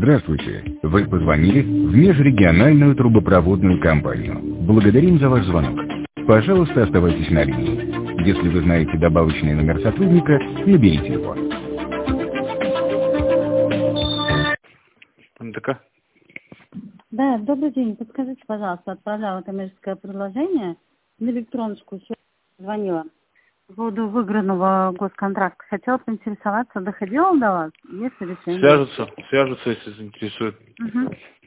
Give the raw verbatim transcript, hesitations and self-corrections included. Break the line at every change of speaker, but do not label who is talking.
Здравствуйте. Вы позвонили в межрегиональную трубопроводную компанию. Благодарим за ваш звонок. Пожалуйста, оставайтесь на линии. Если вы знаете добавочный номер сотрудника, наберите его.
МТК?
Да, добрый день. Подскажите, пожалуйста, отправляла коммерческое предложение на электроночку, еще звонила по поводу выигранного госконтракта. Хотела поинтересоваться, доходила до вас? Есть решение?
Свяжутся, свяжутся, если заинтересует.
Угу.